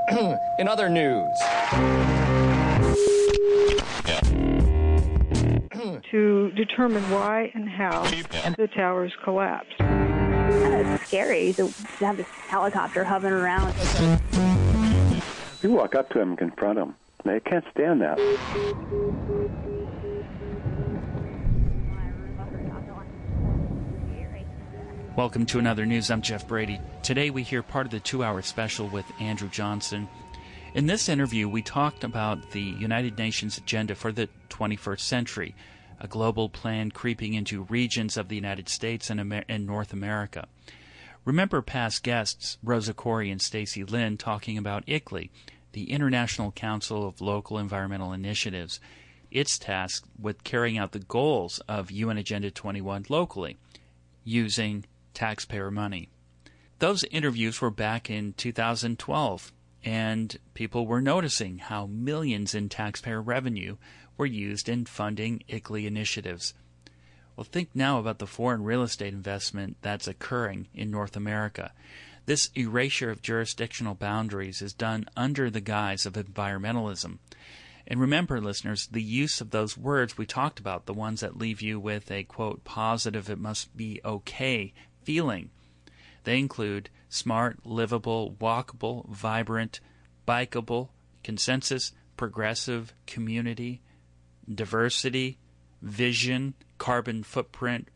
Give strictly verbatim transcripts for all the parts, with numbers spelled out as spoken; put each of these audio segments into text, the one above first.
In other news. To determine why and how the towers collapsed. It's scary to have this helicopter hovering around. You walk up to them and confront them. They can't stand that. Welcome to Another News. I'm Jeff Brady. Today we hear part of the two-hour special with Andrew Johnson. In this interview, we talked about the United Nations agenda for the twenty-first century, a global plan creeping into regions of the United States and, Amer- and North America. Remember past guests, Rosa Koire and Stacy Lynn, talking about I C L I, the International Council of Local Environmental Initiatives. It's tasked with carrying out the goals of U N Agenda twenty-one locally, using taxpayer money. Those interviews were back in two thousand twelve, and people were noticing how millions in taxpayer revenue were used in funding I C L I initiatives. Well, think now about the foreign real estate investment that's occurring in North America. This erasure of jurisdictional boundaries is done under the guise of environmentalism. And remember, listeners, the use of those words we talked about, the ones that leave you with a, quote, positive, it must be okay feeling. They include smart, livable, walkable, vibrant, bikeable, consensus, progressive, community, diversity, vision, carbon footprint.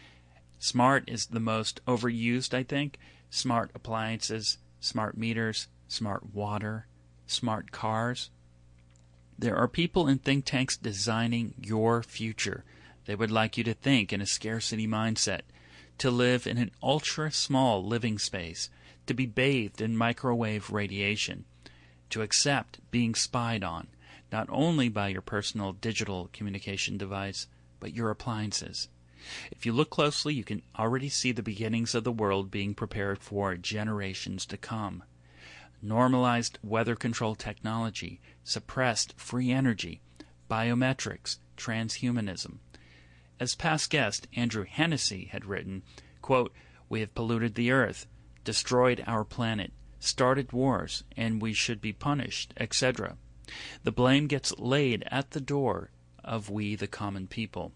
Smart is the most overused, I think. Smart appliances, smart meters, smart water, smart cars. There are people in think tanks designing your future. They would like you to think in a scarcity mindset, to live in an ultra-small living space, to be bathed in microwave radiation, to accept being spied on, not only by your personal digital communication device, but your appliances. If you look closely, you can already see the beginnings of the world being prepared for generations to come. Normalized weather control technology, suppressed free energy, biometrics, transhumanism. As past guest Andrew Hennessy had written, quote, "We have polluted the earth, destroyed our planet, started wars, and we should be punished, et cetera. The blame gets laid at the door of we the common people."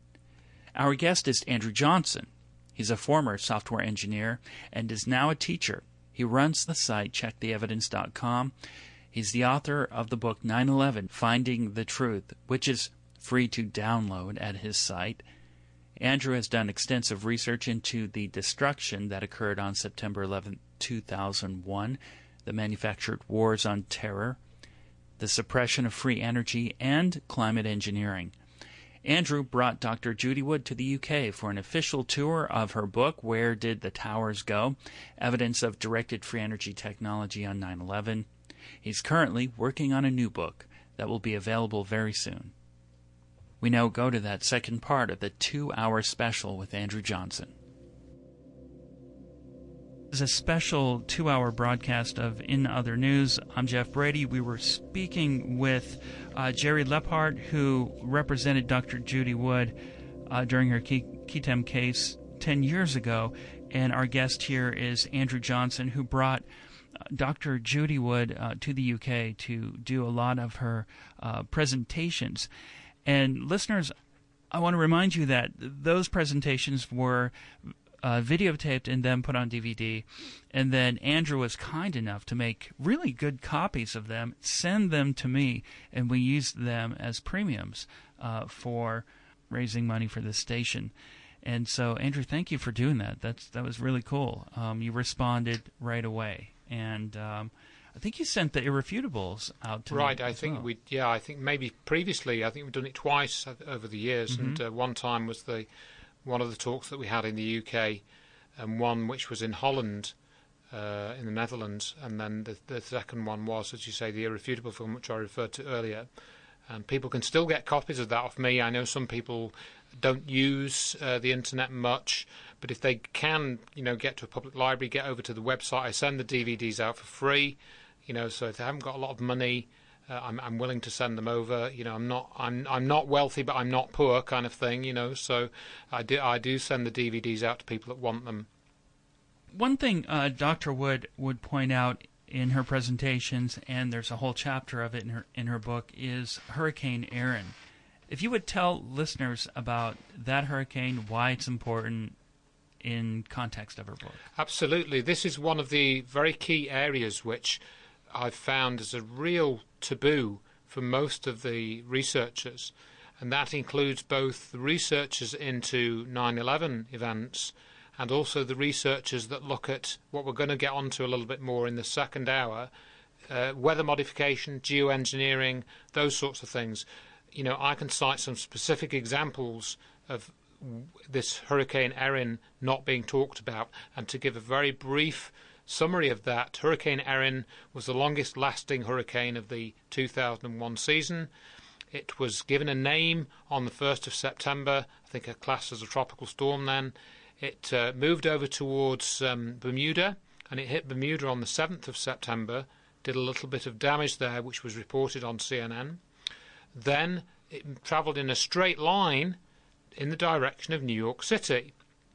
Our guest is Andrew Johnson. He's a former software engineer and is now a teacher. He runs the site check the evidence dot com. He's the author of the book nine eleven, Finding the Truth, which is free to download at his site. Andrew has done extensive research into the destruction that occurred on September eleventh, two thousand one, the manufactured wars on terror, the suppression of free energy, and climate engineering. Andrew brought Doctor Judy Wood to the U K for an official tour of her book, Where Did the Towers Go? Evidence of Directed Free Energy Technology on nine eleven. He's currently working on a new book that will be available very soon. We now go to that second part of the two-hour special with Andrew Johnson. This is a special two-hour broadcast of In Other News. I'm Jeff Brady. We were speaking with uh, Jerry Lephart, who represented Doctor Judy Wood uh, during her Ketem case ten years ago. And our guest here is Andrew Johnson, who brought uh, Doctor Judy Wood uh, to the U K to do a lot of her uh, presentations. And listeners, I want to remind you that those presentations were Uh, videotaped and then put on D V D, and then Andrew was kind enough to make really good copies of them, send them to me, and we used them as premiums uh, for raising money for this station. And so, Andrew, thank you for doing that. That's that was really cool. Um, you responded right away, and um, I think you sent the Irrefutables out to right. me I as think well. we, yeah, I think maybe previously, I think we've done it twice over the years, Mm-hmm. and uh, one time was the one of the talks that we had in the U K, and one which was in Holland, uh, in the Netherlands, and then the, the second one was, as you say, the Irrefutable film, which I referred to earlier. And people can still get copies of that off me. I know some people don't use uh, the internet much, but if they can, you know, get to a public library, get over to the website. I send the D V Ds out for free, you know, so if they haven't got a lot of money, Uh, I'm, I'm willing to send them over. You know, I'm not, I'm, I'm not wealthy, but I'm not poor, kind of thing. You know, so I do, I do send the D V Ds out to people that want them. One thing uh, Doctor Wood would point out in her presentations, and there's a whole chapter of it in her in her book, is Hurricane Erin. If you would tell listeners about that hurricane, why it's important in context of her book. Absolutely. This is one of the very key areas which I've found as a real taboo for most of the researchers, and that includes both the researchers into nine eleven events and also the researchers that look at what we're going to get onto a little bit more in the second hour, uh, weather modification, geoengineering, those sorts of things. You know, I can cite some specific examples of this Hurricane Erin not being talked about, and to give a very brief summary of that, Hurricane Erin was the longest lasting hurricane of the two thousand one season. It was given a name on the first of September, I think a class as a tropical storm then. It uh, moved over towards um, Bermuda, and it hit Bermuda on the seventh of September, did a little bit of damage there, which was reported on C N N. Then it travelled in a straight line in the direction of New York City,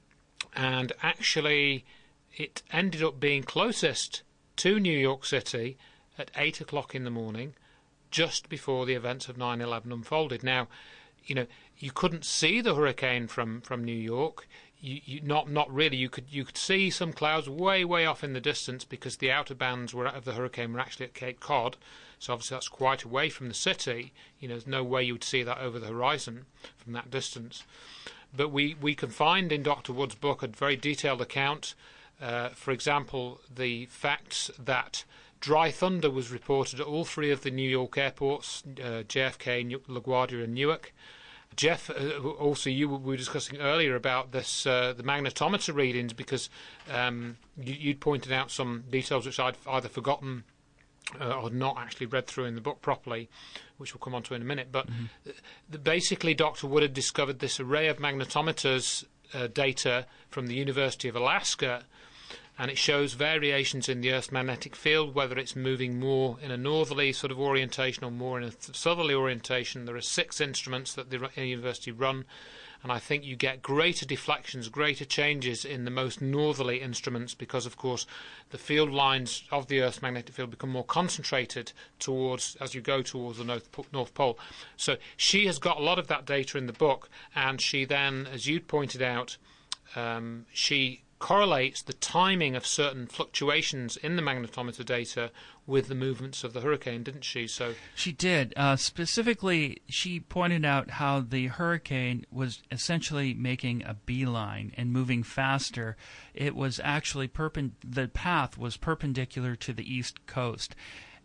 and actually it ended up being closest to New York City at eight o'clock in the morning, just before the events of nine eleven unfolded. Now, you know, you couldn't see the hurricane from, from New York. You, you, not not really. You could you could see some clouds way way off in the distance because the outer bands were of the hurricane were actually at Cape Cod, so obviously that's quite away from the city. You know, there's no way you would see that over the horizon from that distance. But we we can find in Doctor Wood's book a very detailed account. Uh, for example, the facts that dry thunder was reported at all three of the New York airports, uh, J F K, LaGuardia, and Newark. Jeff, uh, also you we were discussing earlier about this, uh, the magnetometer readings, because um, you, you'd pointed out some details which I'd either forgotten uh, or not actually read through in the book properly, which we'll come on to in a minute. But mm-hmm. the, basically, Doctor Wood had discovered this array of magnetometers uh, data from the University of Alaska, and it shows variations in the Earth's magnetic field, whether it's moving more in a northerly sort of orientation or more in a southerly orientation. There are six instruments that the university run, and I think you get greater deflections, greater changes in the most northerly instruments because, of course, the field lines of the Earth's magnetic field become more concentrated towards as you go towards the North, North Pole. So she has got a lot of that data in the book, and she then, as you pointed out, um, she correlates the timing of certain fluctuations in the magnetometer data with the movements of the hurricane, didn't she? So she did. Uh, specifically, she pointed out how the hurricane was essentially making a beeline and moving faster. It was actually perpend- the path was perpendicular to the east coast.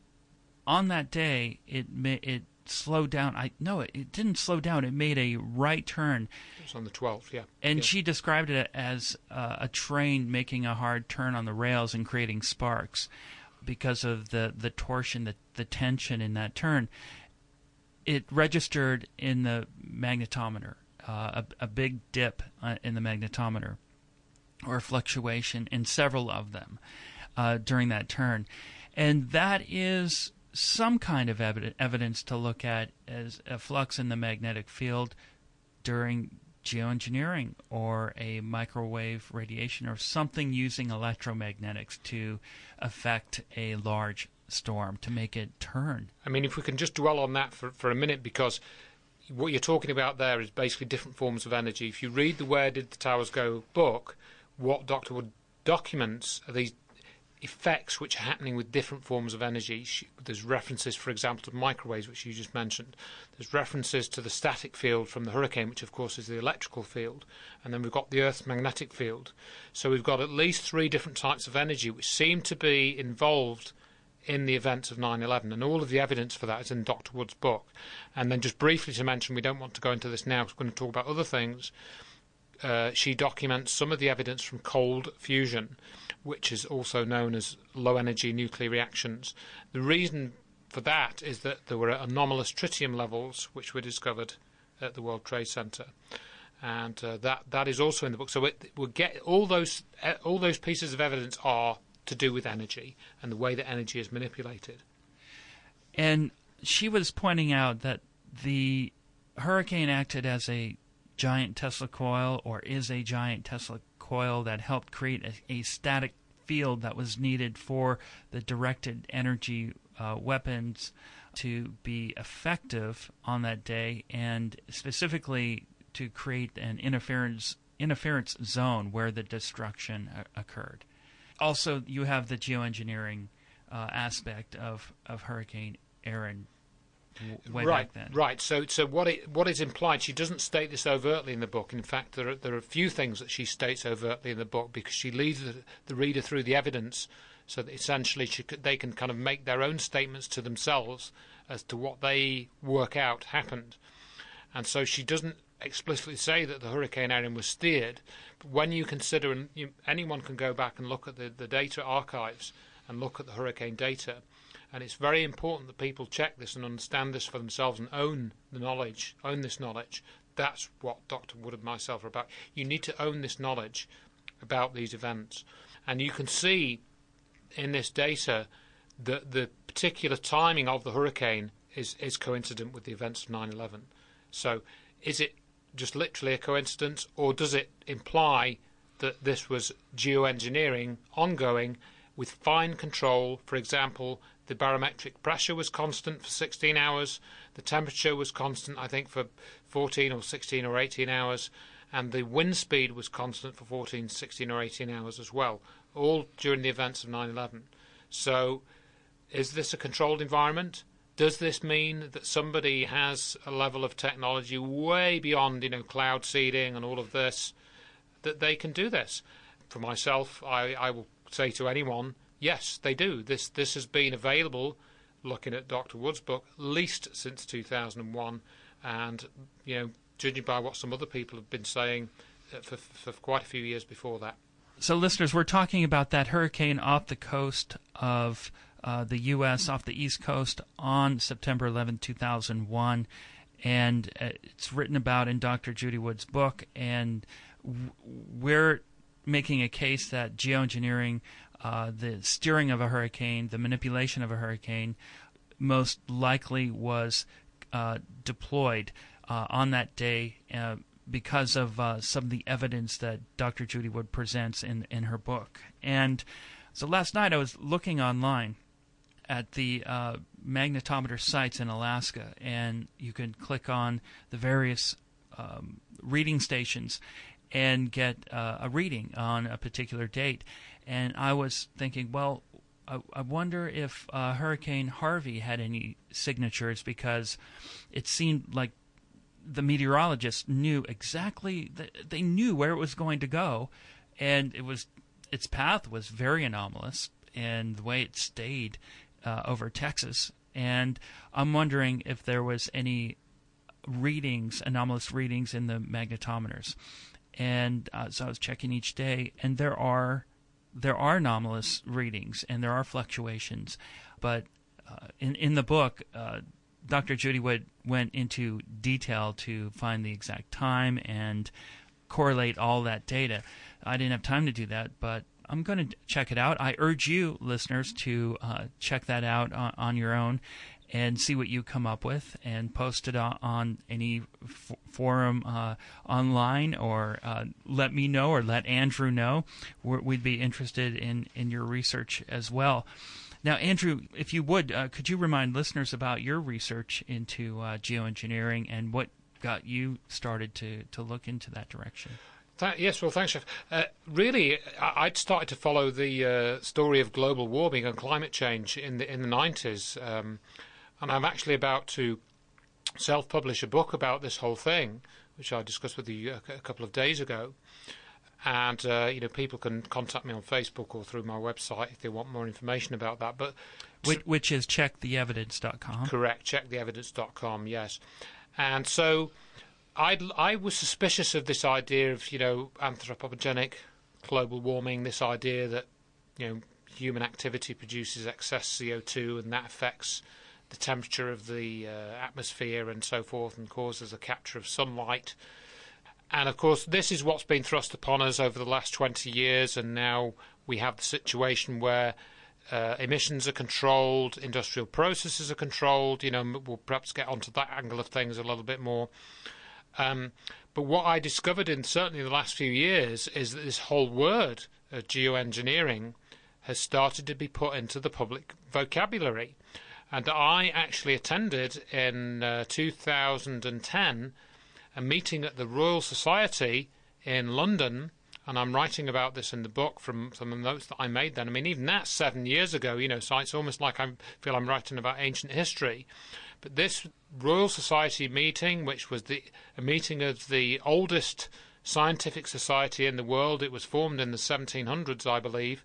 On that day, it ma- it slowed down. I no, it, it didn't slow down. It made a right turn. It was on the twelfth, yeah. And yeah. she described it as uh, a train making a hard turn on the rails and creating sparks because of the, the torsion, the, the tension in that turn. It registered in the magnetometer, uh, a, a big dip uh, in the magnetometer, or fluctuation in several of them uh, during that turn. And that is some kind of evid- evidence to look at as a flux in the magnetic field during geoengineering or a microwave radiation or something using electromagnetics to affect a large storm to make it turn. I mean, if we can just dwell on that for, for a minute, because what you're talking about there is basically different forms of energy. If you read the Where Did the Towers Go book, what Doctor Wood documents are these effects which are happening with different forms of energy. There's references, for example, to microwaves, which you just mentioned. There's references to the static field from the hurricane, which of course is the electrical field. And then we've got the Earth's magnetic field. So we've got at least three different types of energy which seem to be involved in the events of nine eleven. And all of the evidence for that is in Doctor Wood's book. And then just briefly to mention, we don't want to go into this now because we're going to talk about other things. Uh, she documents some of the evidence from cold fusion, which is also known as low-energy nuclear reactions. The reason for that is that there were anomalous tritium levels which were discovered at the World Trade Center, and uh, that that is also in the book. So it will get all those uh, all those pieces of evidence are to do with energy and the way that energy is manipulated. And she was pointing out that the hurricane acted as a giant Tesla coil, or is a giant Tesla coil that helped create a, a static field that was needed for the directed energy uh, weapons to be effective on that day, and specifically to create an interference interference zone where the destruction uh, occurred. Also, you have the geoengineering uh, aspect of, of Hurricane Erin w- way right, back then. Right. So, so what it what is implied? She doesn't state this overtly in the book. In fact, there are, there are a few things that she states overtly in the book because she leads the, the reader through the evidence, so that essentially she could, they can kind of make their own statements to themselves as to what they work out happened. And so she doesn't explicitly say that the Hurricane Erin was steered, but when you consider, and you, anyone can go back and look at the, the data archives and look at the hurricane data, and it's very important that people check this and understand this for themselves and own the knowledge, own this knowledge. That's what Doctor Wood and myself are about. You need to own this knowledge about these events. And you can see in this data that the particular timing of the hurricane is, is coincident with the events of nine eleven. So is it just literally a coincidence, or does it imply that this was geoengineering ongoing with fine control? For example, the barometric pressure was constant for sixteen hours, the temperature was constant, I think, for fourteen or sixteen or eighteen hours, and the wind speed was constant for fourteen, sixteen or eighteen hours as well, all during the events of nine eleven. So is this a controlled environment? Does this mean that somebody has a level of technology way beyond, you know, cloud seeding and all of this, that they can do this? For myself, I, I will say to anyone, yes, they do. This this has been available, looking at Doctor Wood's book, at least since two thousand one, and, you know, judging by what some other people have been saying, for, for quite a few years before that. So, listeners, we're talking about that hurricane off the coast of uh, the U S, off the East Coast, on September eleventh, two thousand one, and uh, it's written about in Doctor Judy Wood's book, and w- we're making a case that geoengineering, uh, the steering of a hurricane, the manipulation of a hurricane, most likely was uh, deployed uh, on that day uh, because of uh, some of the evidence that Doctor Judy Wood presents in, in her book. And so last night I was looking online at the uh, magnetometer sites in Alaska, and you can click on the various um, reading stations and get uh, a reading on a particular date. And I was thinking, well, I, I wonder if uh, Hurricane Harvey had any signatures, because it seemed like the meteorologists knew exactly, they knew where it was going to go, and it was its path was very anomalous, and the way it stayed uh, over Texas. And I'm wondering if there was any readings, anomalous readings in the magnetometers. And uh, so I was checking each day, and there are there are anomalous readings and there are fluctuations. But uh, in in the book, uh, Doctor Judy Wood went into detail to find the exact time and correlate all that data. I didn't have time to do that, but I'm going to check it out. I urge you, listeners, to uh, check that out on, on your own and see what you come up with, and post it on, on any f- forum uh, online, or uh, let me know, or let Andrew know. We're, we'd be interested in, in your research as well. Now, Andrew, if you would, uh, could you remind listeners about your research into uh, geoengineering and what got you started to, to look into that direction? Th- yes, well, thanks, Jeff. Uh, really, I- I'd started to follow the uh, story of global warming and climate change in the in the nineties, um, and I'm actually about to self-publish a book about this whole thing, which I discussed with you a, a couple of days ago. And uh, you know, people can contact me on Facebook or through my website if they want more information about that. But which, which is check the evidence dot com. Correct, check the evidence dot com. Yes, and so I I was suspicious of this idea of, you know, anthropogenic global warming. This idea that, you know, human activity produces excess C O two and that affects the temperature of the uh, atmosphere and so forth, and causes a capture of sunlight. And, of course, this is what's been thrust upon us over the last twenty years, and now we have the situation where uh, emissions are controlled, industrial processes are controlled. You know, we'll perhaps get onto that angle of things a little bit more. Um, but what I discovered in certainly the last few years is that this whole word of geoengineering has started to be put into the public vocabulary. And I actually attended in uh, two thousand ten a meeting at the Royal Society in London, and I'm writing about this in the book from some of the notes that I made then. I mean, even that's seven years ago, you know, so it's almost like I feel I'm writing about ancient history. But this Royal Society meeting, which was the a meeting of the oldest scientific society in the world, it was formed in the seventeen hundreds, I believe,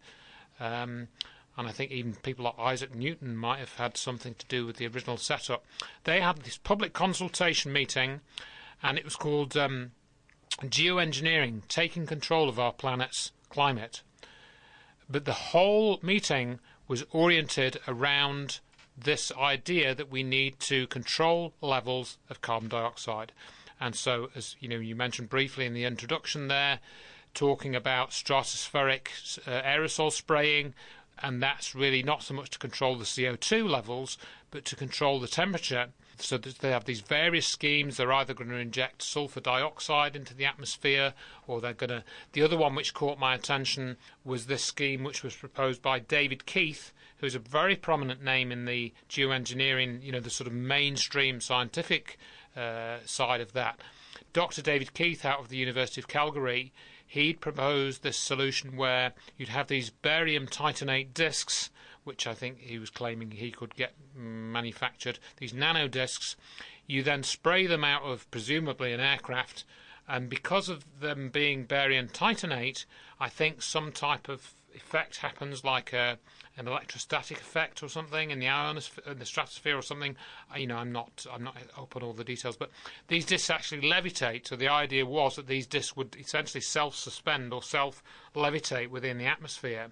um, and I think even people like Isaac Newton might have had something to do with the original setup. They had this public consultation meeting, and it was called um, Geoengineering, Taking Control of Our Planet's Climate. But the whole meeting was oriented around this idea that we need to control levels of carbon dioxide. And so, as you know, you mentioned briefly in the introduction there, talking about stratospheric uh, aerosol spraying, and that's really not so much to control the C O two levels, but to control the temperature. So that they have these various schemes. They're either going to inject sulfur dioxide into the atmosphere, or they're going to... The other one which caught my attention was this scheme which was proposed by David Keith, who's a very prominent name in the geoengineering, you know, the sort of mainstream scientific uh, side of that. Doctor David Keith out of the University of Calgary, he'd proposed this solution where you'd have these barium titanate discs, which I think he was claiming he could get manufactured, these nano discs. You then spray them out of presumably an aircraft, and because of them being barium titanate, I think some type of effect happens, like a, an electrostatic effect or something in the ionosphere, in the stratosphere or something. You know, I'm not I'm not up on all the details, but these discs actually levitate. So the idea was that these discs would essentially self-suspend or self-levitate within the atmosphere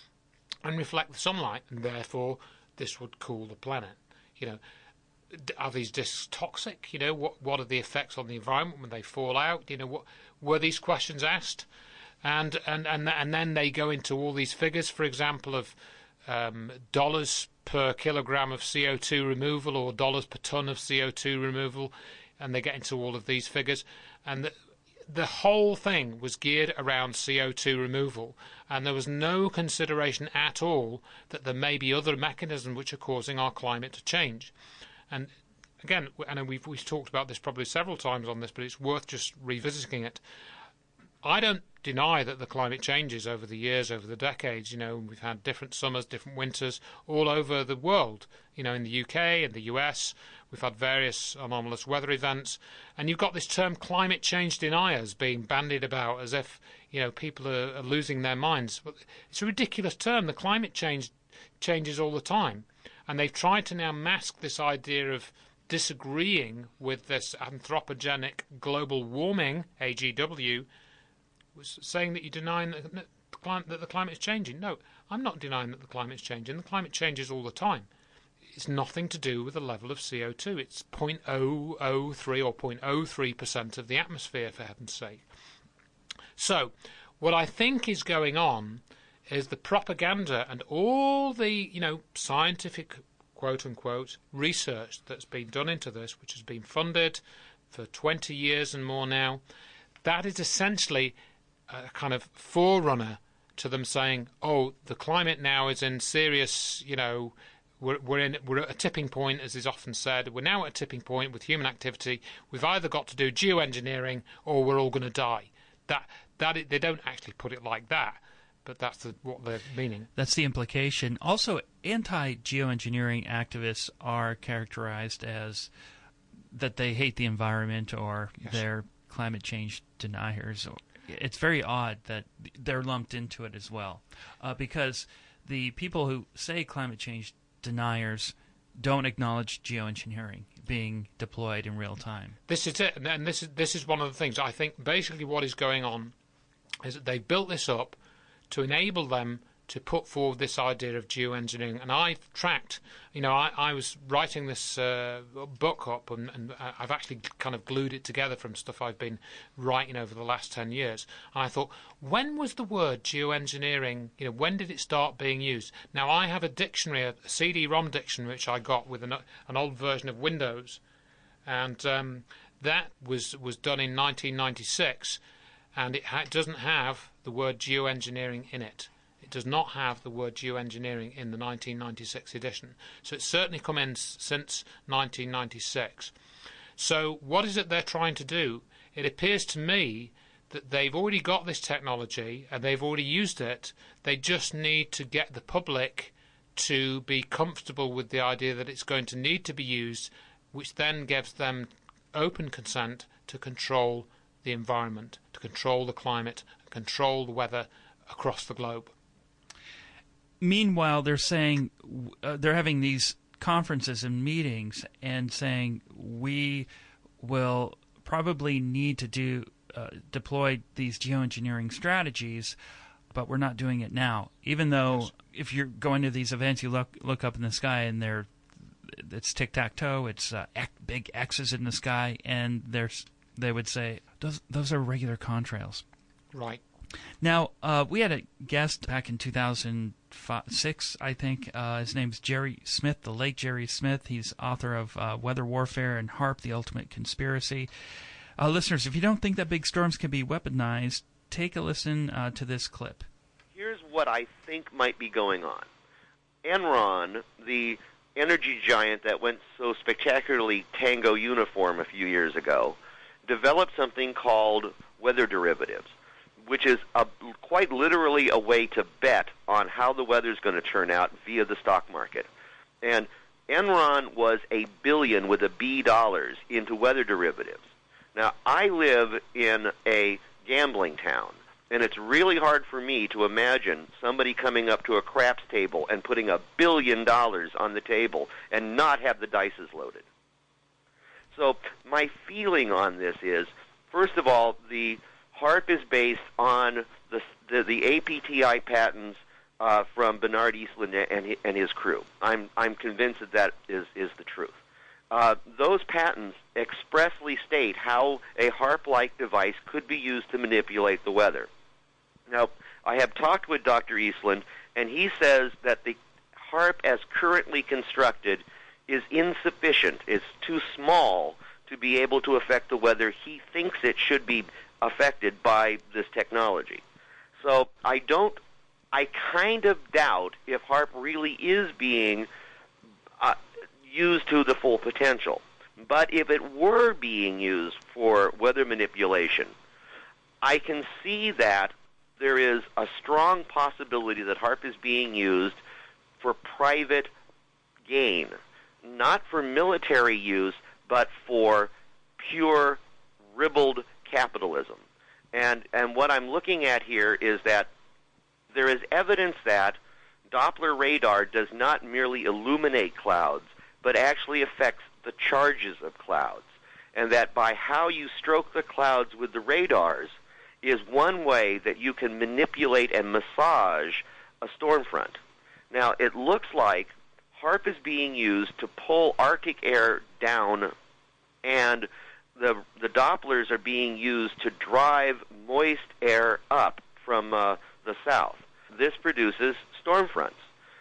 and reflect the sunlight, and therefore this would cool the planet. You know, are these discs toxic? You know, what what are the effects on the environment when they fall out? You know, what were these questions asked? And and and and then they go into all these figures, for example, of um, dollars per kilogram of C O two removal or dollars per ton of C O two removal, and they get into all of these figures, and the, the whole thing was geared around C O two removal, and there was no consideration at all that there may be other mechanisms which are causing our climate to change. And again, and we've we've talked about this probably several times on this, but it's worth just revisiting it. I don't deny that the climate changes over the years, over the decades. You know, we've had different summers, different winters all over the world. You know, in the U K, in the U S, we've had various anomalous weather events. And you've got this term climate change deniers being bandied about as if, you know, people are, are losing their minds. But it's a ridiculous term. The climate change changes all the time. And they've tried to now mask this idea of disagreeing with this anthropogenic global warming, A G W, was saying that you deny that the, climate, that the climate is changing. No, I'm not denying that the climate is changing. The climate changes all the time. It's nothing to do with the level of C O two. It's zero point zero zero three or zero point zero three percent of the atmosphere, for heaven's sake. So, what I think is going on is the propaganda and all the, you know, scientific, quote-unquote, research that's been done into this, which has been funded for twenty years and more now, that is essentially a kind of forerunner to them saying, oh, the climate now is in serious, you know, we're, we're, in, we're at a tipping point, as is often said. We're now at a tipping point with human activity. We've either got to do geoengineering or we're all going to die. That, that it, they don't actually put it like that, but that's the, what they're meaning. That's the implication. Also, anti-geoengineering activists are characterized as that they hate the environment or Yes. they're climate change deniers. It's very odd that they're lumped into it as well, uh, because the people who say climate change deniers don't acknowledge geoengineering being deployed in real time. This is it, and this is this is one of the things. I think basically what is going on is that they've built this up to enable them to put forward this idea of geoengineering. And I've tracked, you know, I, I was writing this uh, book up, and, and I've actually kind of glued it together from stuff I've been writing over the last ten years. And I thought, when was the word geoengineering, you know, when did it start being used? Now, I have a dictionary, a C D ROM dictionary, which I got with an, an old version of Windows. And um, that was, was done in nineteen ninety-six, and it ha- doesn't have the word geoengineering in it. It does not have the word geoengineering in the nineteen ninety-six edition. So it's certainly come in s- since nineteen ninety-six. So what is it they're trying to do? It appears to me that they've already got this technology and they've already used it. They just need to get the public to be comfortable with the idea that it's going to need to be used, which then gives them open consent to control the environment, to control the climate, control the weather across the globe. Meanwhile, they're saying uh, they're having these conferences and meetings and saying we will probably need to do uh, deploy these geoengineering strategies, but we're not doing it now. Even though yes. if you're going to these events, you look look up in the sky and they're it's tic-tac-toe, it's uh, big X's in the sky, and there's they would say those those are regular contrails. Right. Now, uh, we had a guest back in two thousand six, I think. Uh, his name's Jerry Smith, the late Jerry Smith. He's author of uh, Weather Warfare and HAARP, The Ultimate Conspiracy. Uh, listeners, if you don't think that big storms can be weaponized, take a listen uh, to this clip. Here's what I think might be going on. Enron, the energy giant that went so spectacularly tango uniform a few years ago, developed something called weather derivatives, which is a, quite literally a way to bet on how the weather's going to turn out via the stock market. And Enron was a billion with a B dollars into weather derivatives. Now, I live in a gambling town, and it's really hard for me to imagine somebody coming up to a craps table and putting a billion dollars on the table and not have the dices loaded. So my feeling on this is, first of all, the HAARP is based on the the, the A P T I patents uh, from Bernard Eastland and his, and his crew. I'm I'm convinced that that is is the truth. Uh, those patents expressly state how a HAARP-like device could be used to manipulate the weather. Now, I have talked with Doctor Eastland, and he says that the HAARP as currently constructed is insufficient. It's too small to be able to affect the weather he thinks it should be affected by this technology. So I don't, I kind of doubt if HAARP really is being uh, used to the full potential. But if it were being used for weather manipulation, I can see that there is a strong possibility that HAARP is being used for private gain, not for military use, but for pure ribald capitalism. And and what I'm looking at here is that there is evidence that Doppler radar does not merely illuminate clouds, but actually affects the charges of clouds. And that by how you stroke the clouds with the radars is one way that you can manipulate and massage a storm front. Now, it looks like HAARP is being used to pull Arctic air down, and the the Dopplers are being used to drive moist air up from uh, the south. This produces storm fronts.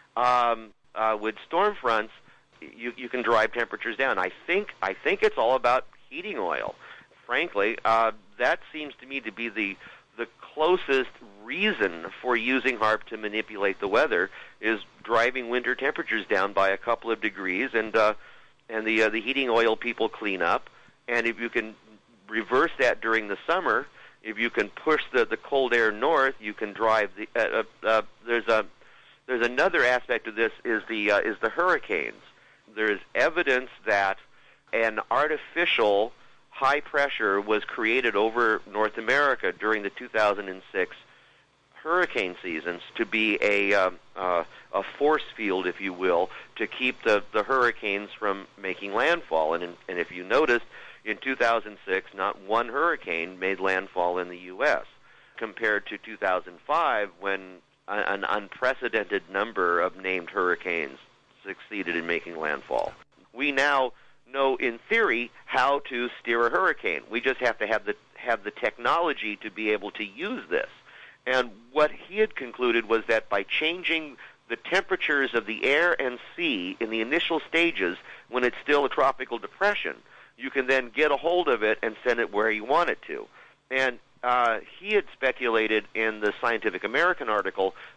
Um, uh, with storm fronts, you you can drive temperatures down. I think I think it's all about heating oil. Frankly, uh, that seems to me to be the the closest reason for using HAARP to manipulate the weather is driving winter temperatures down by a couple of degrees, and uh, and the uh, the heating oil people clean up. And if you can reverse that during the summer, if you can push the, the cold air north, you can drive the. Uh, uh, uh, there's a there's another aspect of this is the uh, is the hurricanes. There is evidence that an artificial high pressure was created over North America during the two thousand six hurricane seasons to be a uh, uh, a force field, if you will, to keep the, the hurricanes from making landfall. And in, and if you noticed, in two thousand six, not one hurricane made landfall in the U S, compared to two thousand five, when a, an unprecedented number of named hurricanes succeeded in making landfall. We now know, in theory, how to steer a hurricane. We just have to have the have the technology to be able to use this. And what he had concluded was that by changing the temperatures of the air and sea in the initial stages, when it's still a tropical depression, you can then get a hold of it and send it where you want it to. And uh, he had speculated in the Scientific American article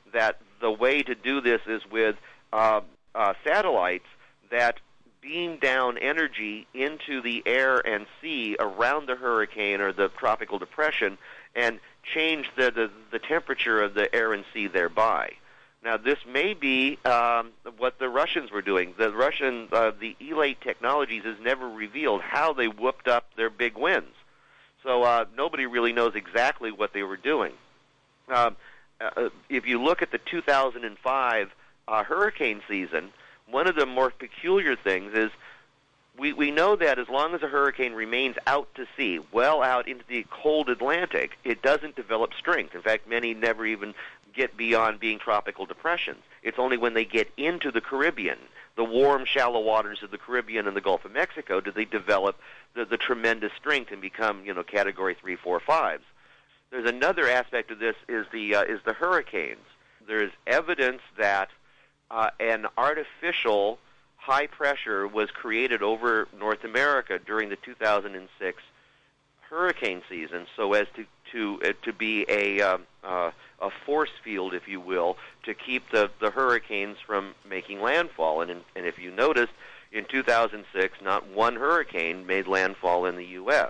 that the way to do this is with uh, uh, satellites that beam down energy into the air and sea around the hurricane or the tropical depression and change the, the, the temperature of the air and sea thereby. Now, this may be um, what the Russians were doing. The Russians, uh, the Elate Technologies has never revealed how they whooped up their big winds. So uh, nobody really knows exactly what they were doing. Uh, uh, if you look at the two thousand five uh, hurricane season, one of the more peculiar things is we, we know that as long as a hurricane remains out to sea, well out into the cold Atlantic, it doesn't develop strength. In fact, many never even get beyond being tropical depressions. It's only when they get into the Caribbean, the warm, shallow waters of the Caribbean and the Gulf of Mexico, do they develop the, the tremendous strength and become, you know, category three, four, fives. There's another aspect of this is the uh, is the hurricanes. There's evidence that uh, an artificial high pressure was created over North America during the two thousand six hurricane season, so as to to uh, to be a uh, uh, a force field, if you will, to keep the, the hurricanes from making landfall. And in, and if you noticed, in two thousand six, not one hurricane made landfall in the U S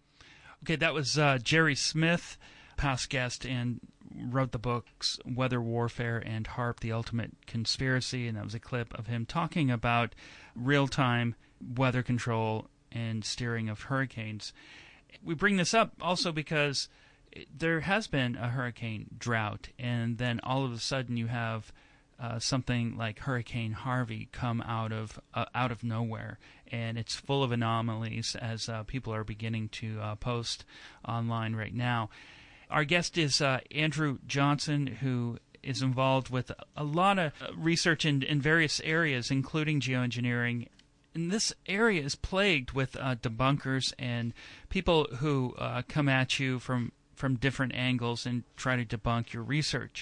Okay, that was uh, Jerry Smith, past guest, and wrote the books Weather Warfare and HAARP, The Ultimate Conspiracy, and that was a clip of him talking about real-time weather control and steering of hurricanes. We bring this up also because there has been a hurricane drought, and then all of a sudden you have uh, something like Hurricane Harvey come out of uh, out of nowhere, and it's full of anomalies, as uh, people are beginning to uh, post online right now. Our guest is uh, Andrew Johnson, who is involved with a lot of research in, in various areas, including geoengineering. And this area is plagued with uh, debunkers and people who uh, come at you from, from different angles and try to debunk your research.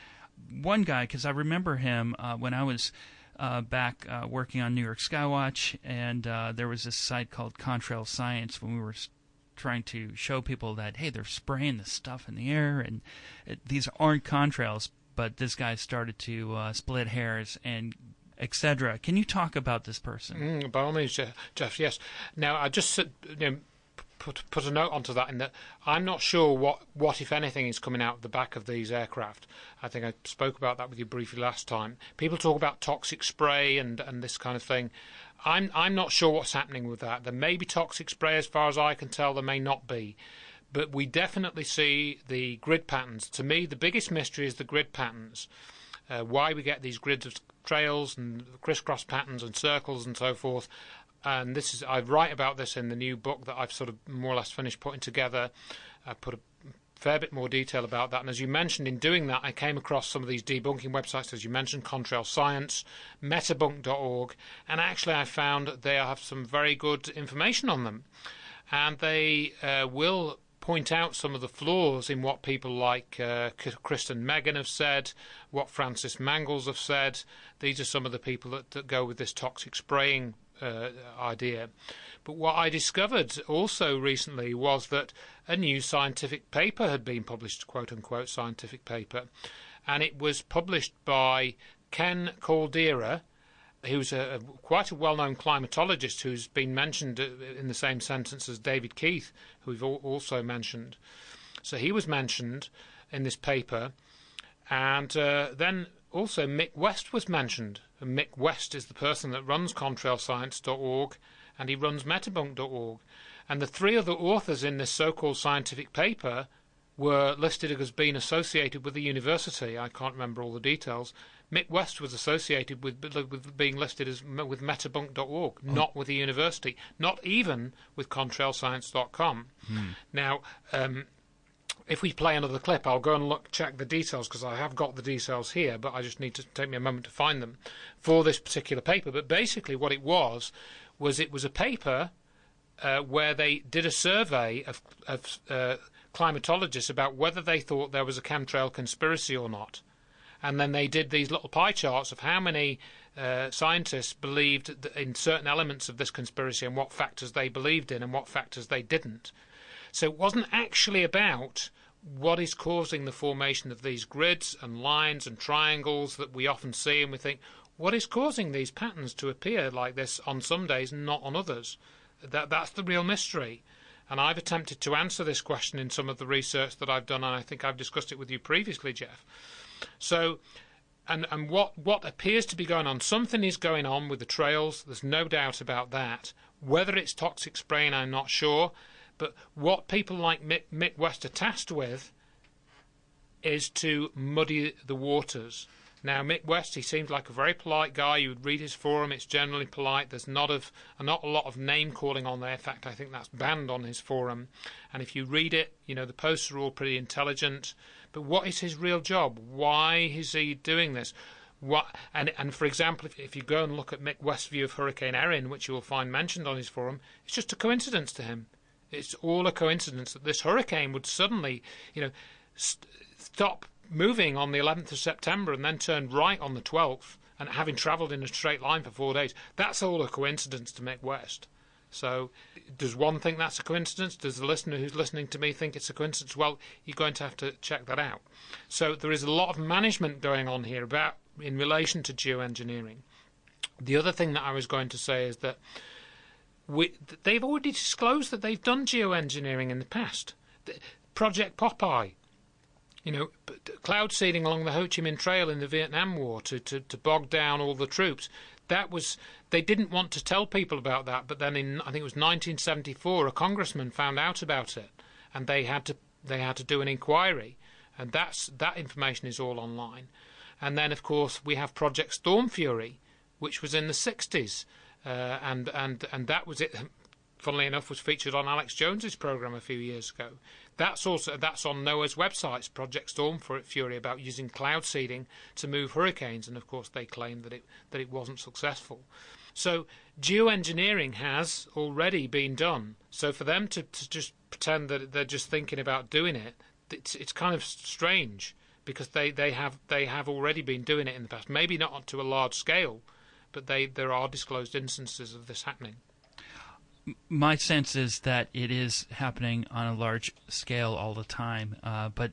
One guy, because I remember him uh, when I was uh, back uh, working on New York Skywatch, and uh, there was this site called Contrail Science when we were trying to show people that, hey, they're spraying this stuff in the air, and it, these aren't contrails, but this guy started to uh, split hairs and et cetera. Can you talk about this person? Mm, by all means, Jeff, yes. Now, I just you know, put put a note onto that in that I'm not sure what, what, if anything, is coming out of the back of these aircraft. I think I spoke about that with you briefly last time. People talk about toxic spray and, and this kind of thing. I'm I'm not sure what's happening with that. There may be toxic spray, as far as I can tell. There may not be. But we definitely see the grid patterns. To me, the biggest mystery is the grid patterns. Uh, why we get these grids of trails and crisscross patterns and circles and so forth. And this is I write about this in the new book that I've sort of more or less finished putting together. I put a fair bit more detail about that. And as you mentioned, in doing that, I came across some of these debunking websites, as you mentioned, Contrail Science, metabunk dot org, and actually I found that they have some very good information on them. And they uh, will point out some of the flaws in what people like uh, Kristen Megan have said, what Francis Mangles have said. These are some of the people that, that go with this toxic spraying uh, idea. But what I discovered also recently was that a new scientific paper had been published, quote-unquote scientific paper, and it was published by Ken Caldera, who's a, a, quite a well-known climatologist who's been mentioned in the same sentence as David Keith, who we've also mentioned. So he was mentioned in this paper, and uh, then also Mick West was mentioned. And Mick West is the person that runs contrail science dot org, and he runs metabunk dot org. And the three other authors in this so-called scientific paper were listed as being associated with the university. I can't remember all the details. Mick West was associated with, with being listed as with metabunk dot org, oh. not with the university, not even with contrail science dot com. Hmm. Now, um, if we play another clip, I'll go and look, check the details, because I have got the details here, but I just need to take me a moment to find them for this particular paper. But basically what it was, was it was a paper uh, where they did a survey of, of uh, climatologists about whether they thought there was a chemtrail conspiracy or not. And then they did these little pie charts of how many uh, scientists believed in certain elements of this conspiracy and what factors they believed in and what factors they didn't. So it wasn't actually about what is causing the formation of these grids and lines and triangles that we often see, and we think, what is causing these patterns to appear like this on some days and not on others? That that's the real mystery. And I've attempted to answer this question in some of the research that I've done, and I think I've discussed it with you previously, Jeff. So, and and what, what appears to be going on, something is going on with the trails, there's no doubt about that. Whether it's toxic spraying, I'm not sure, but what people like Mick, Mick West are tasked with is to muddy the waters. Now, Mick West, he seems like a very polite guy. You would read his forum, it's generally polite. There's not of not a lot of name-calling on there. In fact, I think that's banned on his forum. And if you read it, you know, the posts are all pretty intelligent. But what is his real job? Why is he doing this? What, and, and for example, if, if you go and look at Mick West's view of Hurricane Erin, which you will find mentioned on his forum, it's just a coincidence to him. It's all a coincidence that this hurricane would suddenly, you know, st- stop moving on the eleventh of September and then turned right on the twelfth, and having travelled in a straight line for four days. That's all a coincidence to Mick West. So does one think that's a coincidence? Does the listener who's listening to me think it's a coincidence? Well, you're going to have to check that out. So there is a lot of management going on here about in relation to geoengineering. The other thing that I was going to say is that we, they've already disclosed that they've done geoengineering in the past. Project Popeye, you know, cloud seeding along the Ho Chi Minh Trail in the Vietnam War to, to, to bog down all the troops. That was, they didn't want to tell people about that, but then in, I think it was nineteen seventy-four, a congressman found out about it, and they had to they had to do an inquiry, and that's that information is all online. And then, of course, we have Project Storm Fury, which was in the sixties, uh, and and and that was it. Funnily enough, was featured on Alex Jones's program a few years ago. That's also that's on NOAA's websites, Project Storm Fury, about using cloud seeding to move hurricanes, and of course they claim that it that it wasn't successful. So geoengineering has already been done. So for them to, to just pretend that they're just thinking about doing it, it's it's kind of strange, because they, they have they have already been doing it in the past. Maybe not to a large scale, but they there are disclosed instances of this happening. My sense is that it is happening on a large scale all the time, uh, but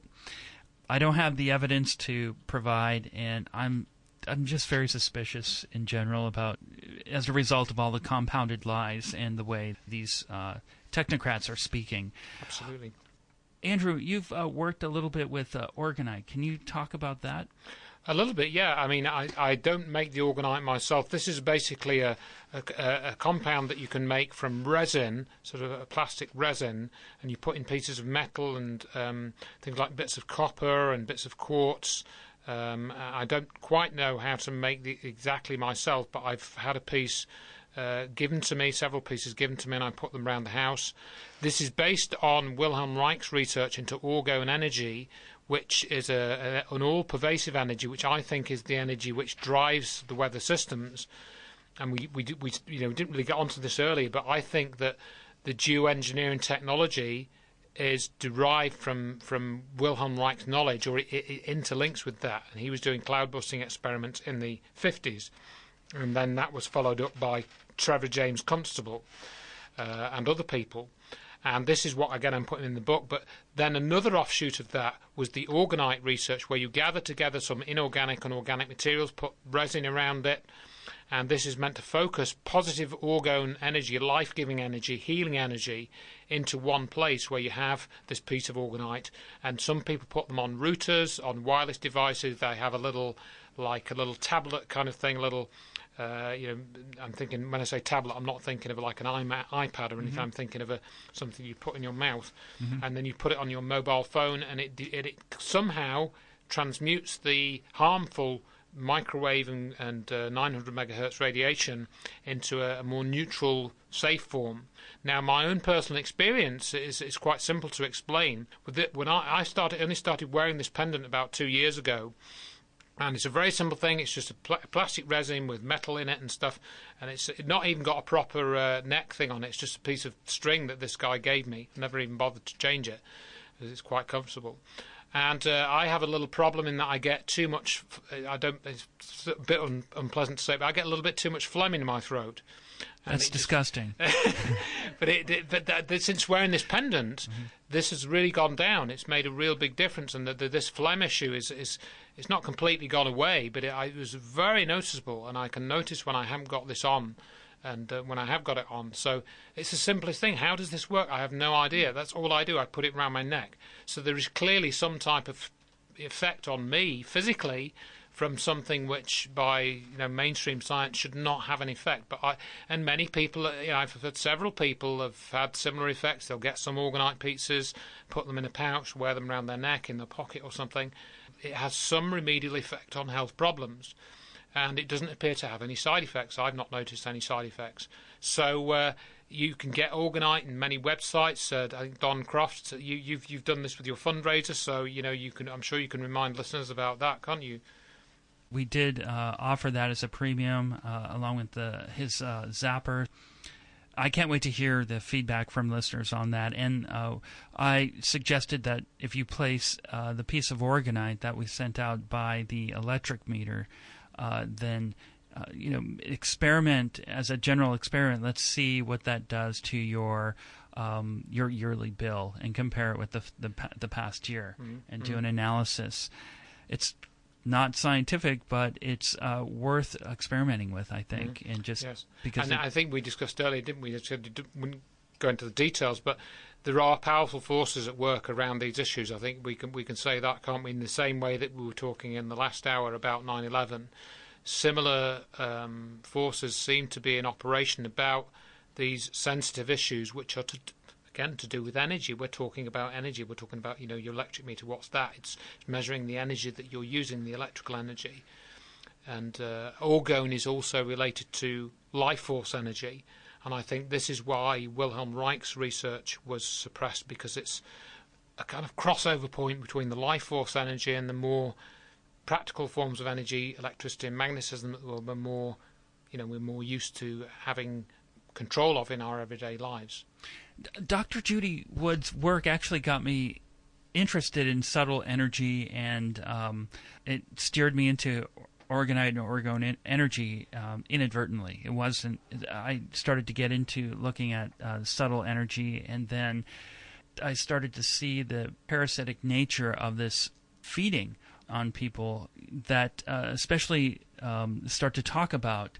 I don't have the evidence to provide, and I'm I'm just very suspicious in general about, as a result of all the compounded lies and the way these uh, technocrats are speaking. Absolutely. Andrew, you've uh, worked a little bit with uh, Orgonite. Can you talk about that? A little bit, yeah. I mean, I, I don't make the Orgonite myself. This is basically a, a, a compound that you can make from resin, sort of a plastic resin, and you put in pieces of metal and um, things like bits of copper and bits of quartz. Um, I don't quite know how to make the exactly myself, but I've had a piece uh, given to me, several pieces given to me, and I put them around the house. This is based on Wilhelm Reich's research into orgone energy, which is a, a, an all-pervasive energy, which I think is the energy which drives the weather systems. And we, we, we you know, didn't really get onto this earlier, but I think that the geoengineering technology is derived from, from Wilhelm Reich's knowledge, or it, it interlinks with that. And he was doing cloud-busting experiments in the fifties, and then that was followed up by Trevor James Constable uh, and other people. And this is what, again, I'm putting in the book. But then another offshoot of that was the Orgonite research, where you gather together some inorganic and organic materials, put resin around it, and this is meant to focus positive orgone energy, life-giving energy, healing energy, into one place where you have this piece of Orgonite. And some people put them on routers, on wireless devices. They have a little, like a little tablet kind of thing, a little... Uh, you know, I'm thinking, when I say tablet, I'm not thinking of like an iMac, iPad or anything. Mm-hmm. I'm thinking of a something you put in your mouth, mm-hmm. and then you put it on your mobile phone, and it, it, it somehow transmutes the harmful microwave and, and uh, nine hundred megahertz radiation into a, a more neutral, safe form. Now, my own personal experience is, is quite simple to explain. With it, when I, I started, only started wearing this pendant about two years ago. And it's a very simple thing. It's just a pl- plastic resin with metal in it and stuff. And it's not even got a proper uh, neck thing on it. It's just a piece of string that this guy gave me. Never even bothered to change it, because it's quite comfortable. And uh, I have a little problem in that I get too much, I don't, it's a bit un, unpleasant to say, but I get a little bit too much phlegm in my throat. And That's disgusting. Just, but it, it, but that, that, since wearing this pendant, mm-hmm. this has really gone down. It's made a real big difference, and the, the, this phlegm issue is is it's not completely gone away, but it, I, it was very noticeable, and I can notice when I haven't got this on, and uh, when I have got it on. So it's the simplest thing. How does this work? I have no idea. That's all I do. I put it around my neck. So there is clearly some type of effect on me physically from something which, by you know mainstream science, should not have an effect. But I and many people, you know, I've had several people have had similar effects. They'll get some orgonite pieces, put them in a pouch, wear them around their neck in their pocket or something. It has some remedial effect on health problems, and it doesn't appear to have any side effects. I've not noticed any side effects. So uh, you can get orgonite in many websites. Uh, I think Don Croft, you, you've you've done this with your fundraiser, so you know you can. I'm sure you can remind listeners about that, can't you? We did uh, offer that as a premium, uh, along with the his uh, zapper. I can't wait to hear the feedback from listeners on that. And uh, I suggested that if you place uh, the piece of orgonite that we sent out by the electric meter, uh, then uh, you know experiment as a general experiment. Let's see what that does to your um, your yearly bill and compare it with the the, the past year, mm-hmm. and do an analysis. It's not scientific, but it's uh, worth experimenting with, I think, mm-hmm. and just yes. because. And it, I think we discussed earlier, didn't we? We wouldn't go into the details, but there are powerful forces at work around these issues. I think we can we can say that, can't we? In the same way that we were talking in the last hour about nine eleven, similar um, forces seem to be in operation about these sensitive issues, which are to. Again, to do with energy. We're talking about energy. We're talking about, you know, your electric meter. What's that? It's measuring the energy that you're using, the electrical energy. And uh, orgone is also related to life force energy. And I think this is why Wilhelm Reich's research was suppressed, because it's a kind of crossover point between the life force energy and the more practical forms of energy, electricity and magnetism, that we're more, you know, we're more used to having control of in our everyday lives. Doctor Judy Wood's work actually got me interested in subtle energy, and um, it steered me into orgonite and orgone energy um, inadvertently. It wasn't. I started to get into looking at uh, subtle energy, and then I started to see the parasitic nature of this feeding on people that uh, especially um, start to talk about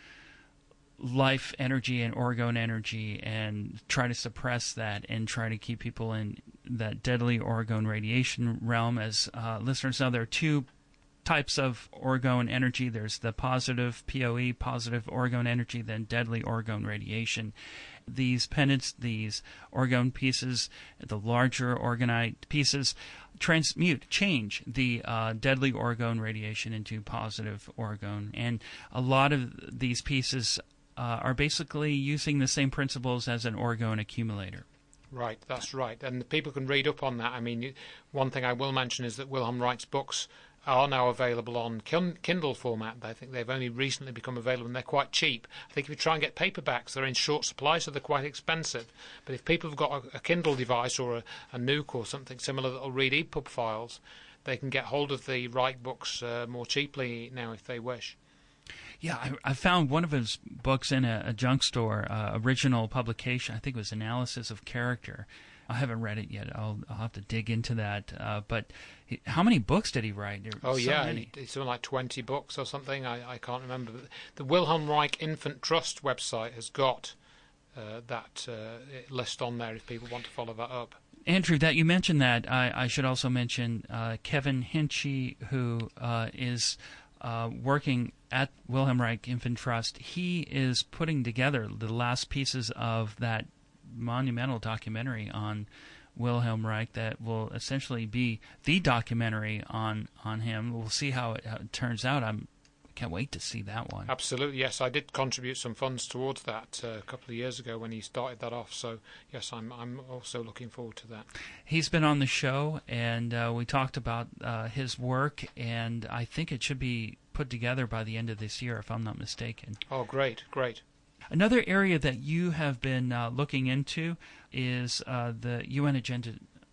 life energy and orgone energy and try to suppress that and try to keep people in that deadly orgone radiation realm. As uh, listeners know, there are two types of orgone energy. There's the positive P O E, positive orgone energy, then deadly orgone radiation. These pendants, these orgone pieces, the larger orgonite pieces, transmute, change the uh, deadly orgone radiation into positive orgone. And a lot of these pieces Uh, are basically using the same principles as an orgone accumulator. Right, that's right. And people can read up on that. I mean, one thing I will mention is that Wilhelm Reich's books are now available on Kindle format. I think they've only recently become available, and they're quite cheap. I think if you try and get paperbacks, they're in short supply, so they're quite expensive. But if people have got a, a Kindle device or a, a Nuke or something similar that will read E P U B files, they can get hold of the Reich books uh, more cheaply now if they wish. Yeah, I, I found one of his books in a, a junk store, uh, original publication. I think it was Analysis of Character. I haven't read it yet. I'll, I'll have to dig into that. Uh, but he, how many books did he write? There oh, so yeah. Many. It's something like twenty books or something. I, I can't remember. The Wilhelm Reich Infant Trust website has got uh, that uh, list on there if people want to follow that up. Andrew, that you mentioned that, I, I should also mention uh, Kevin Hinchy, who uh, is uh, working at Wilhelm Reich Infant Trust. He is putting together the last pieces of that monumental documentary on Wilhelm Reich that will essentially be the documentary on, on him. We'll see how it, how it turns out. I'm can't wait to see that one. Absolutely, yes. I did contribute some funds towards that uh, a couple of years ago when he started that off. So, yes, I'm I'm also looking forward to that. He's been on the show, and uh, we talked about uh, his work, and I think it should be put together by the end of this year, if I'm not mistaken. Oh, great, great. Another area that you have been uh, looking into is uh, the U N Agenda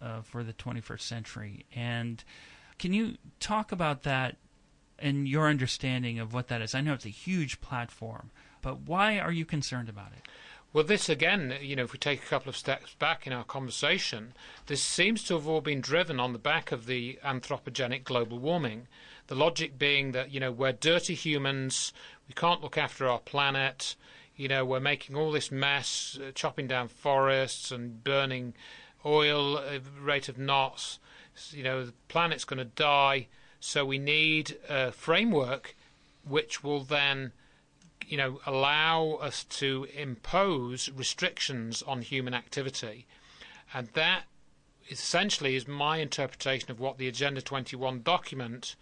uh, for the twenty-first century. And can you talk about that and your understanding of what that is? I know it's a huge platform, but why are you concerned about it? Well, this again, you know, if we take a couple of steps back in our conversation, this seems to have all been driven on the back of the anthropogenic global warming. The logic being that, you know, we're dirty humans, we can't look after our planet, you know, we're making all this mess, uh, chopping down forests and burning oil at a rate of knots. You know, the planet's going to die, so we need a framework which will then, you know, allow us to impose restrictions on human activity. And that essentially is my interpretation of what the Agenda twenty-one document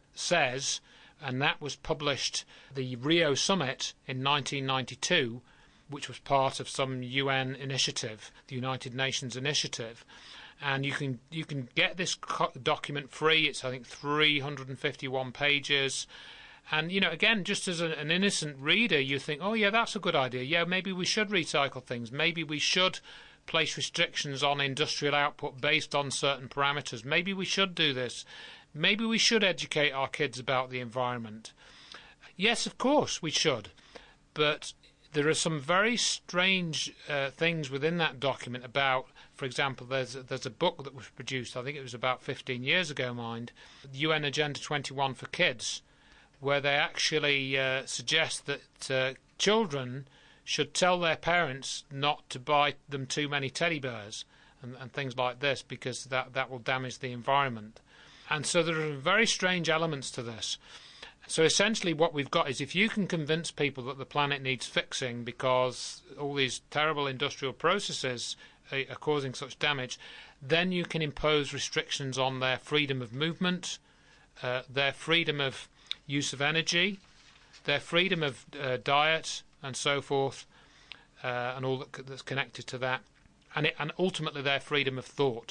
says, and that was published the Rio Summit in nineteen ninety-two, which was part of some U N initiative, the United Nations initiative. And you can you can get this document free. It's, I think, three hundred fifty-one pages. And, you know, again, just as a, an innocent reader, you think, oh, yeah, that's a good idea. Yeah, maybe we should recycle things. Maybe we should place restrictions on industrial output based on certain parameters. Maybe we should do this. Maybe we should educate our kids about the environment. Yes, of course, we should. But there are some very strange uh, things within that document about, for example, there's, there's a book that was produced, I think it was about fifteen years ago, mind, U N Agenda twenty-one for Kids, where they actually uh, suggest that uh, children should tell their parents not to buy them too many teddy bears and, and things like this, because that, that will damage the environment. And so there are very strange elements to this. So essentially what we've got is, if you can convince people that the planet needs fixing because all these terrible industrial processes are, are causing such damage, then you can impose restrictions on their freedom of movement, uh, their freedom of use of energy, their freedom of uh, diet and so forth, uh, and all that, that's connected to that, and, it, and ultimately their freedom of thought.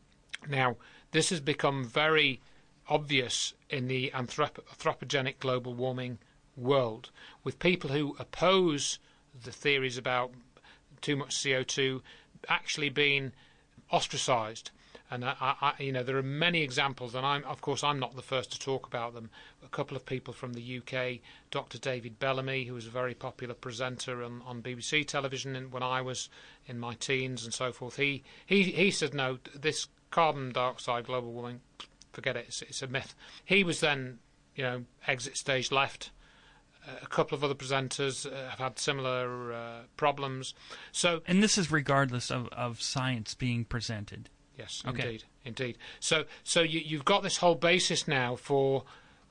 Now, this has become very obvious in the anthrop- anthropogenic global warming world, with people who oppose the theories about too much C O two actually being ostracised. And I, I, you know, there are many examples, and I'm, of course, I'm not the first to talk about them. A couple of people from the U K, Doctor David Bellamy, who was a very popular presenter on, on B B C television when I was in my teens and so forth. He he he said, no, this carbon dioxide global warming, forget it, it's, it's a myth. He was then, you know, exit stage left. Uh, a couple of other presenters uh, have had similar uh, problems. So, and this is regardless of, of science being presented. Yes, okay. indeed, indeed. So, so you, you've got this whole basis now for,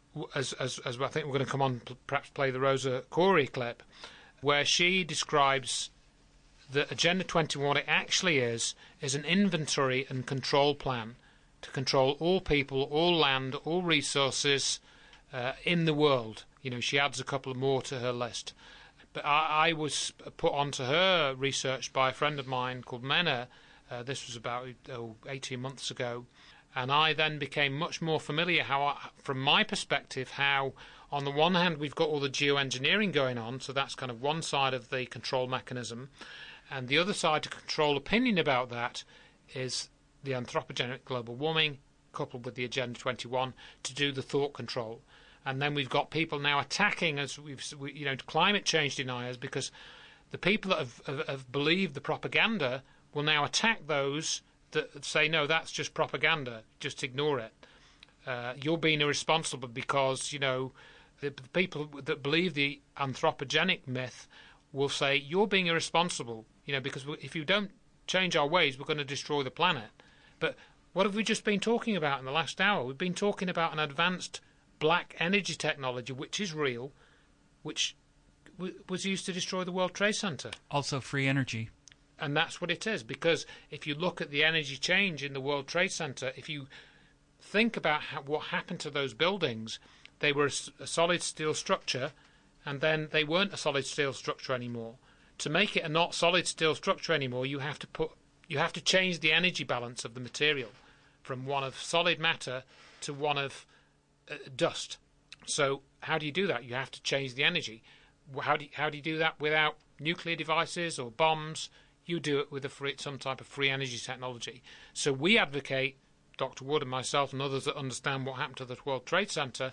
as as as I think we're going to come on, perhaps play the Rosa Koire clip, where she describes that Agenda twenty-one. What it actually is is an inventory and control plan to control all people, all land, all resources uh, in the world. You know, she adds a couple more to her list. But I, I was put onto her research by a friend of mine called Mena. Uh, this was about oh, eighteen months ago, and I then became much more familiar, how, I, from my perspective, how on the one hand we've got all the geoengineering going on, so that's kind of one side of the control mechanism, and the other side to control opinion about that is the anthropogenic global warming coupled with the Agenda twenty-one to do the thought control. And then we've got people now attacking, as we've, we, you know, climate change deniers, because the people that have, have, have believed the propaganda will now attack those that say, no, that's just propaganda, just ignore it. Uh, you're being irresponsible because, you know, the, the people that believe the anthropogenic myth will say, you're being irresponsible, you know, because if you don't change our ways, we're going to destroy the planet. But what have we just been talking about in the last hour? We've been talking about an advanced black energy technology, which is real, which w- was used to destroy the World Trade Center. Also free energy. And that's what it is, because if you look at the energy change in the World Trade Center, if you think about how, what happened to those buildings, they were a, a solid steel structure, and then they weren't a solid steel structure anymore. To make it a not solid steel structure anymore, you have to put, you have to change the energy balance of the material from one of solid matter to one of uh, dust. So how do you do that? You have to change the energy. How do you, how do you do that without nuclear devices or bombs? you do it with a free, some type of free energy technology. So we advocate, Doctor Wood and myself and others that understand what happened to the World Trade Center,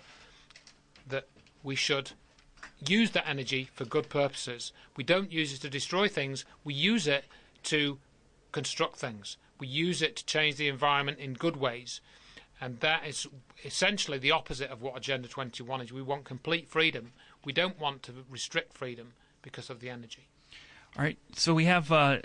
that we should use that energy for good purposes. We don't use it to destroy things. We use it to construct things. We use it to change the environment in good ways. And that is essentially the opposite of what Agenda twenty-one is. We want complete freedom. We don't want to restrict freedom because of the energy. All right, so we have uh,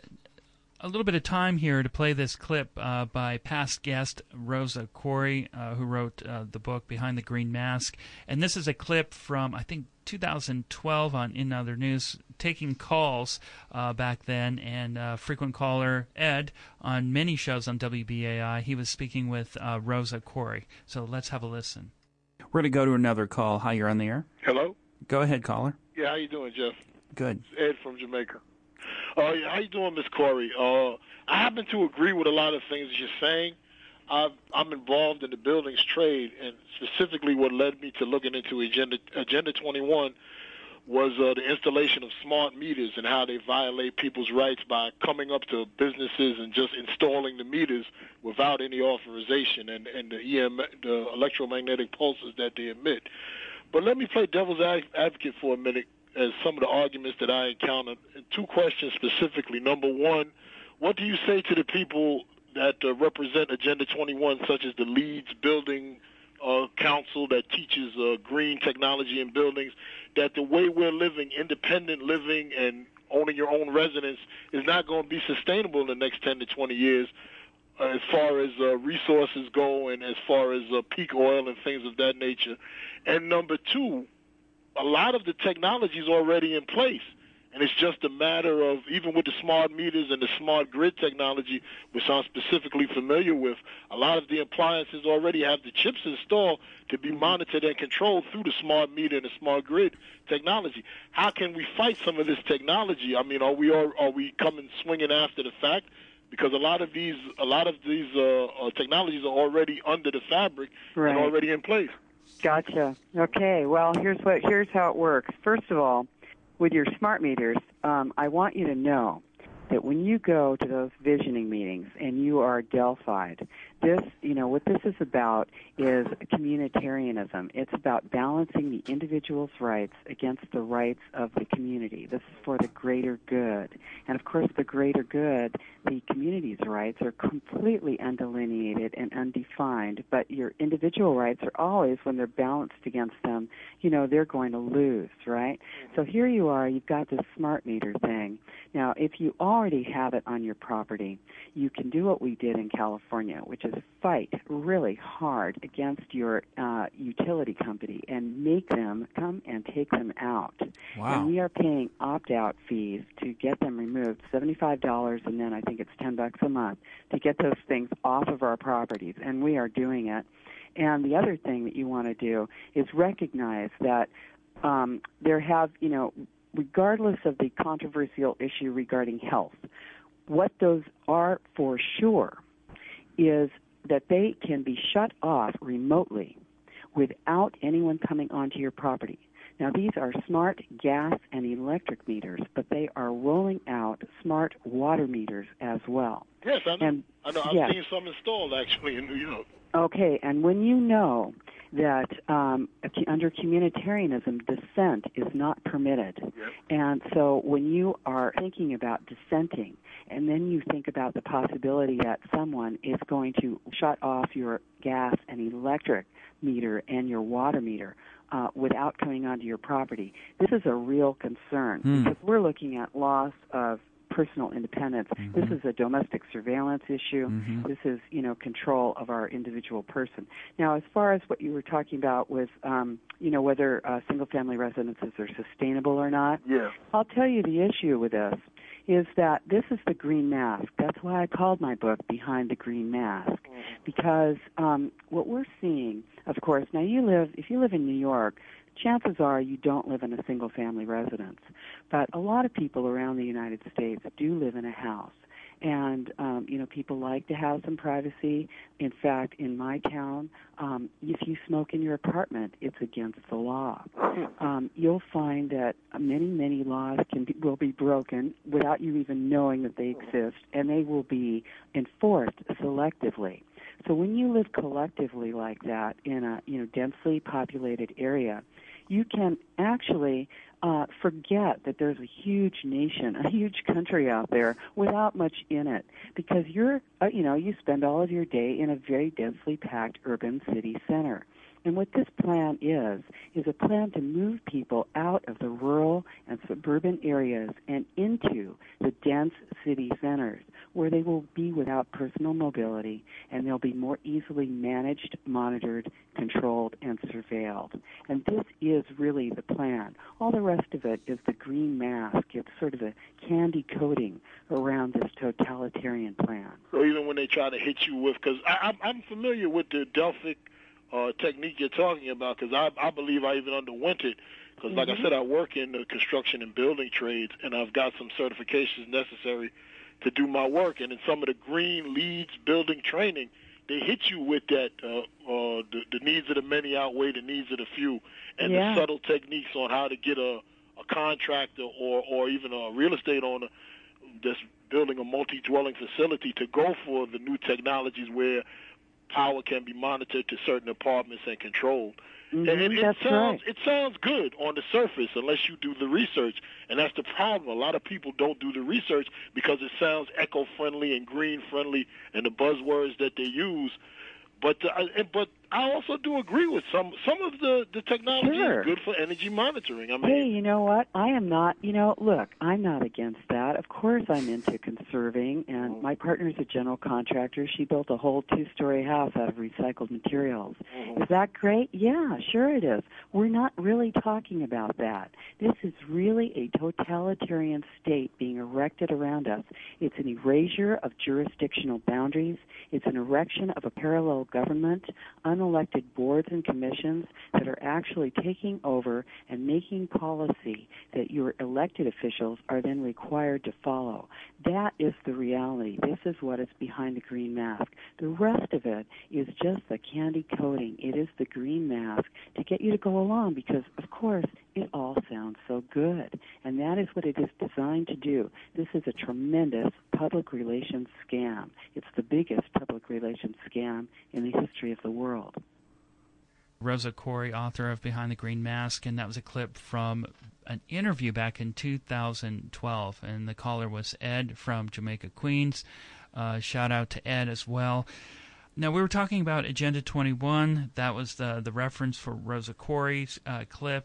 a little bit of time here to play this clip uh, by past guest Rosa Koire, uh, who wrote uh, the book Behind the Green Mask. And this is a clip from, I think, two thousand twelve on In Other News, taking calls uh, back then, and uh, frequent caller Ed on many shows on W B A I. He was speaking with uh, Rosa Koire. So let's have a listen. We're going to go to another call. Hi, you're on the air. Hello? Go ahead, caller. Yeah, how you doing, Jeff? Good. Ed from Jamaica. Uh, yeah, how you doing, Miss Koire? Uh, I happen to agree with a lot of things you're saying. I've, I'm involved in the buildings trade, and specifically what led me to looking into Agenda, Agenda twenty-one was uh, the installation of smart meters and how they violate people's rights by coming up to businesses and just installing the meters without any authorization and, and the, E M, the electromagnetic pulses that they emit. But let me play devil's advocate for a minute as some of the arguments that I encountered. Two questions specifically. Number one, what do you say to the people that uh, represent Agenda twenty-one, such as the Leeds Building uh, Council that teaches uh, green technology in buildings, that the way we're living, independent living and owning your own residence, is not going to be sustainable in the next ten to twenty years uh, as far as uh, resources go and as far as uh, peak oil and things of that nature? And number two, a lot of the technology is already in place. And it's just a matter of, even with the smart meters and the smart grid technology, which I'm specifically familiar with, a lot of the appliances already have the chips installed to be monitored and controlled through the smart meter and the smart grid technology. How can we fight some of this technology? I mean, are we are, are we coming swinging after the fact? Because a lot of these a lot of these uh, uh, technologies are already under the fabric right. and already in place. Gotcha. Okay. Well, here's what here's how it works. First of all, with your smart meters, um, I want you to know that when you go to those visioning meetings and you are Delphied, this, you know, what this is about is communitarianism. It's about balancing the individual's rights against the rights of the community. This is for the greater good. And, of course, the greater good, the community's rights are completely undelineated and undefined, but your individual rights are always, when they're balanced against them, you know, they're going to lose, right? So here you are, you've got this smart meter thing. Now, if you already have it on your property, you can do what we did in California, which is fight really hard against your uh, utility company and make them come and take them out. Wow. And we are paying opt-out fees to get them removed, seventy-five dollars, and then I think it's ten bucks a month to get those things off of our properties, and we are doing it. And the other thing that you want to do is recognize that um, there have, you know, regardless of the controversial issue regarding health, what those are for sure is that they can be shut off remotely without anyone coming onto your property. Now, these are smart gas and electric meters, but they are rolling out smart water meters as well. Yes, I know. And, I know. I've yes. seen some installed, actually, in New York. Okay, and when you know that um, under communitarianism, dissent is not permitted. Yep. And so when you are thinking about dissenting, and then you think about the possibility that someone is going to shut off your gas and electric meter and your water meter uh, without coming onto your property, this is a real concern Hmm. because we're looking at loss of personal independence. Mm-hmm. This is a domestic surveillance issue. Mm-hmm. This is, you know, control of our individual person. Now, as far as what you were talking about with, um, you know, whether uh, single-family residences are sustainable or not, Yeah. I'll tell you the issue with this is that this is the green mask. That's why I called my book Behind the Green Mask, because um, what we're seeing, of course, now you live, if you live in New York, chances are you don't live in a single-family residence. But a lot of people around the United States do live in a house. And, um, you know, people like to have some privacy. In fact, in my town, um, if you smoke in your apartment, it's against the law. Um, you'll find that many, many laws can be, will be broken without you even knowing that they exist, and they will be enforced selectively. So when you live collectively like that in a, you know, densely populated area, you can actually uh, forget that there's a huge nation, a huge country out there without much in it, because you're, uh, you know, you spend all of your day in a very densely packed urban city center. And what this plan is, is a plan to move people out of the rural and suburban areas and into the dense city centers, where they will be without personal mobility, and they'll be more easily managed, monitored, controlled, and surveilled. And this is really the plan. All the rest of it is the green mask. It's sort of a candy coating around this totalitarian plan. So even when they try to hit you with, because I'm, I'm familiar with the Delphic Uh, technique you're talking about, because I, I believe I even underwent it, because like mm-hmm. I said, I work in the construction and building trades, and I've got some certifications necessary to do my work. And in some of the green leads building training, they hit you with that uh, uh, the, the needs of the many outweigh the needs of the few, and yeah. the subtle techniques on how to get a, a contractor or, or even a real estate owner that's building a multi-dwelling facility to go for the new technologies where power can be monitored to certain apartments and controlled. Mm-hmm, and it, it that's sounds right. it sounds good on the surface unless you do the research, and that's the problem. A lot of people don't do the research because it sounds eco-friendly and green-friendly and the buzzwords that they use. But uh, but I also do agree with some some of the, the technology sure. is good for energy monitoring. I mean, hey, you know what? I am not, you know, look, I'm not against that. Of course I'm into conserving, and my partner's a general contractor. She built a whole two-story house out of recycled materials. Mm-hmm. Is that great? Yeah, sure it is. We're not really talking about that. This is really a totalitarian state being erected around us. It's an erasure of jurisdictional boundaries. It's an erection of a parallel government, unelected boards and commissions that are actually taking over and making policy that your elected officials are then required to follow. That is the reality. This is what is behind the green mask. The rest of it is just the candy coating. It is the green mask to get you to go along because, of course, it all sounds so good. And that is what it is designed to do. This is a tremendous public relations scam. It's the biggest public relations scam in the history of the world. Rosa Koire, author of Behind the Green Mask, and that was a clip from an interview back in two thousand twelve, and the caller was Ed from Jamaica, Queens. Uh, shout out to Ed as well. Now, we were talking about Agenda twenty-one. That was the, the reference for Rosa Koire's uh, clip.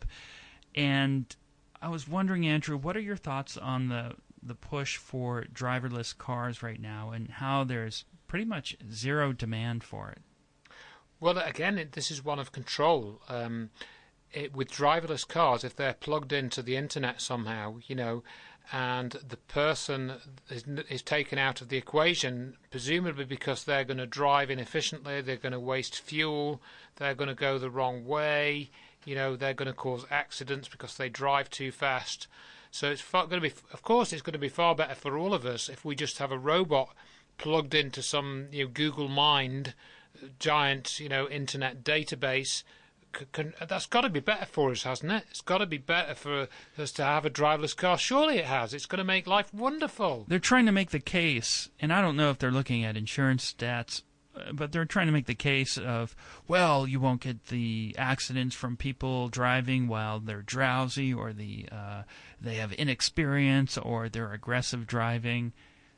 And I was wondering, Andrew, what are your thoughts on the, the push for driverless cars right now and how there's pretty much zero demand for it? Well, again, it, this is one of control. Um, it, with driverless cars, if they're plugged into the internet somehow, you know, and the person is, is taken out of the equation, presumably because they're going to drive inefficiently, they're going to waste fuel, they're going to go the wrong way, you know, they're going to cause accidents because they drive too fast. So it's far, going to be, of course, it's going to be far better for all of us if we just have a robot plugged into some, you know, Google Mind giant, you know, internet database. Can, that's got to be better for us, hasn't it? It's got to be better for us to have a driverless car. Surely it has. It's going to make life wonderful. They're trying to make the case, and I don't know if they're looking at insurance stats, but they're trying to make the case of, well, you won't get the accidents from people driving while they're drowsy or the uh, they have inexperience or they're aggressive driving.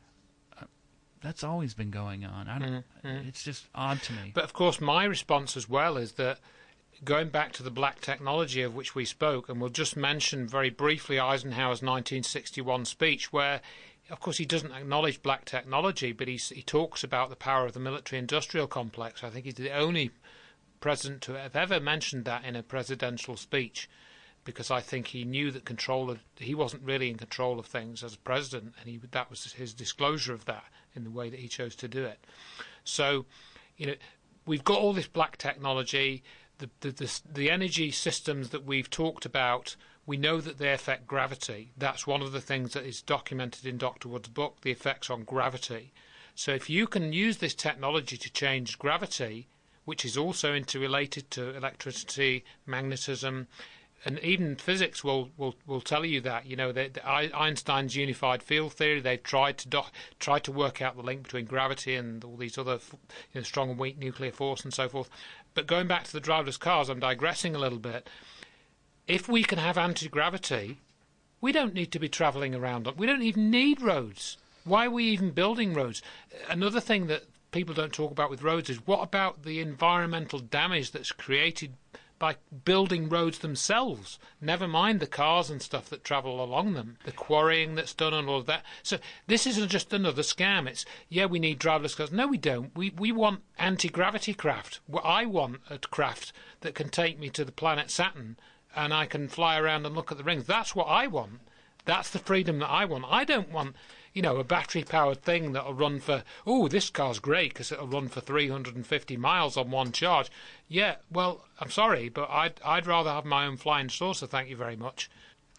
That's always been going on. I don't. Mm-hmm. It's just odd to me. But of course, my response as well is that going back to the black technology of which we spoke, and we'll just mention very briefly Eisenhower's nineteen sixty-one speech, where, of course, he doesn't acknowledge black technology, but he he talks about the power of the military-industrial complex. I think he's the only president to have ever mentioned that in a presidential speech, because I think he knew that control of, he wasn't really in control of things as a president, and he that was his disclosure of that in the way that he chose to do it. So, you know, we've got all this black technology, the the the, the energy systems that we've talked about We know that they affect gravity. That's one of the things that is documented in Doctor Wood's book, the effects on gravity. So if you can use this technology to change gravity, which is also interrelated to electricity, magnetism, and even physics will, will, will tell you that. You know, the, the Einstein's unified field theory, they've tried to do, tried to work out the link between gravity and all these other, you know, strong and weak nuclear force and so forth. But going back to the driverless cars, I'm digressing a little bit. If we can have anti-gravity, we don't need to be travelling around. We don't even need roads. Why are we even building roads? Another thing that people don't talk about with roads is what about the environmental damage that's created by building roads themselves, never mind the cars and stuff that travel along them, the quarrying that's done and all of that. So this isn't just another scam. It's, yeah, we need driverless cars. No, we don't. We we want anti-gravity craft. Well, I want a craft that can take me to the planet Saturn and I can fly around and look at the rings. That's what I want. That's the freedom that I want. I don't want, you know, a battery-powered thing that'll run for, oh, this car's great because it'll run for three hundred fifty miles on one charge. Yeah, well, I'm sorry, but I'd, I'd rather have my own flying saucer, thank you very much.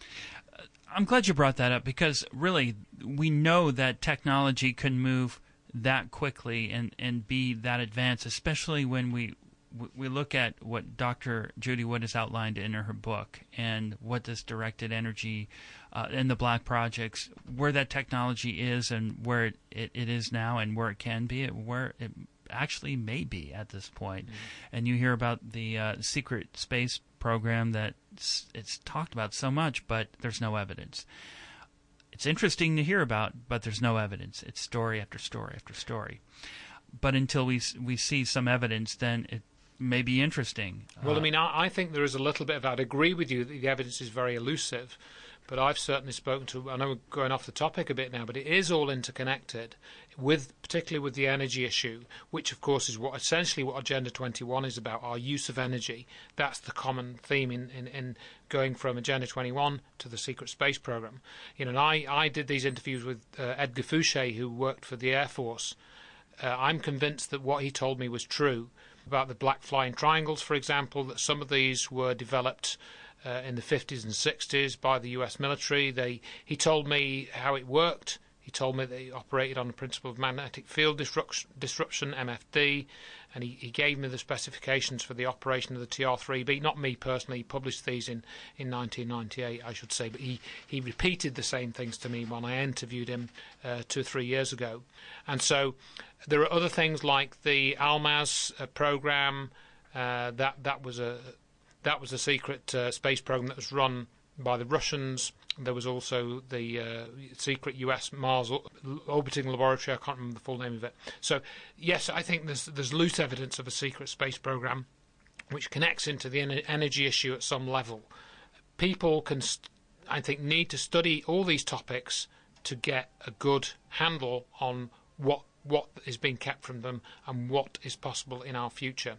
I'm glad you brought that up because, really, we know that technology can move that quickly and, and be that advanced, especially when we we look at what Doctor Judy Wood has outlined in her book and what this directed energy uh, and the black projects, where that technology is and where it, it, it is now and where it can be, where it actually may be at this point. Mm-hmm. And you hear about the uh, secret space program that it's talked about so much, but there's no evidence. It's interesting to hear about, but there's no evidence. It's story after story after story. But until we we see some evidence, then it may be interesting. Well, uh, I mean, I, I think there is a little bit of that. I'd agree with you that the evidence is very elusive, but I've certainly spoken to, I know we're going off the topic a bit now, but it is all interconnected, with particularly with the energy issue, which of course is what essentially what Agenda twenty-one is about, our use of energy. That's the common theme in, in, in going from Agenda twenty-one to the secret space program. You know, and I, I did these interviews with uh, Edgar Fouché, who worked for the Air Force. Uh, I'm convinced that what he told me was true about the black flying triangles, for example, that some of these were developed uh, in the fifties and sixties by the U S military. They, he told me how it worked. He told me they operated on the principle of magnetic field disruption, disruption M F D, and he, he gave me the specifications for the operation of the T R three B. Not me personally, he published these in, in nineteen ninety-eight, I should say, but he, he repeated the same things to me when I interviewed him uh, two or three years ago. And so there are other things like the ALMAS uh, program. Uh, that that was a that was a secret uh, space program that was run by the Russians. There was also the uh, secret U S Mars orbiting laboratory. I can't remember the full name of it. So, yes, I think there's there's loose evidence of a secret space program which connects into the en- energy issue at some level. People can, st- I think, need to study all these topics to get a good handle on what what is being kept from them and what is possible in our future.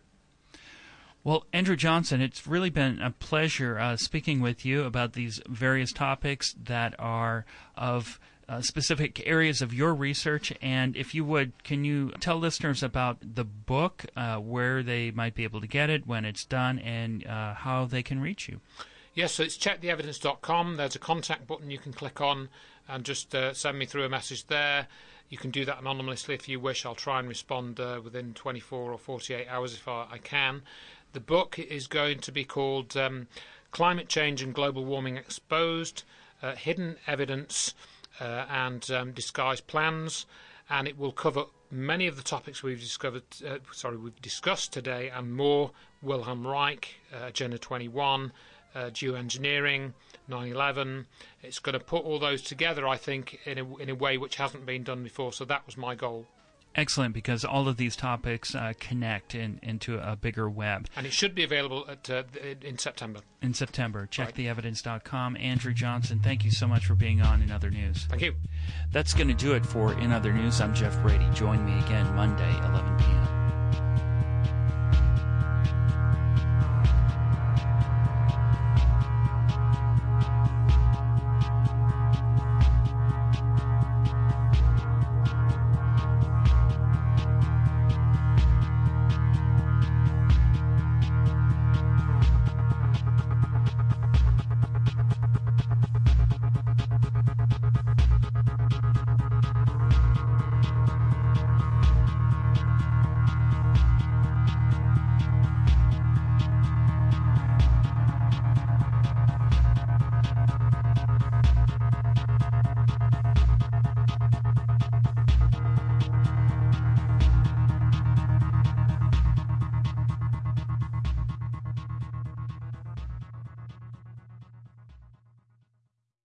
Well, Andrew Johnson, it's really been a pleasure uh, speaking with you about these various topics that are of uh, specific areas of your research. And if you would, can you tell listeners about the book, uh, where they might be able to get it, when it's done, and uh, how they can reach you? Yes, so it's check the evidence dot com. There's a contact button you can click on and just uh, send me through a message there. You can do that anonymously if you wish. I'll try and respond uh, within twenty-four or forty-eight hours if I, I can. The book is going to be called um, Climate Change and Global Warming Exposed, uh, Hidden Evidence uh, and um, Disguised Plans, and it will cover many of the topics we've discovered, uh, sorry, we've discussed today and more. Wilhelm Reich, uh, Agenda twenty-one, uh, geoengineering, nine eleven. It's going to put all those together, I think, in a, in a way which hasn't been done before, so that was my goal. Excellent, because all of these topics uh, connect in, into a bigger web. And it should be available at, uh, in September. In September. check the evidence dot com. Andrew Johnson, thank you so much for being on In Other News. Thank you. That's going to do it for In Other News. I'm Jeff Brady. Join me again Monday, eleven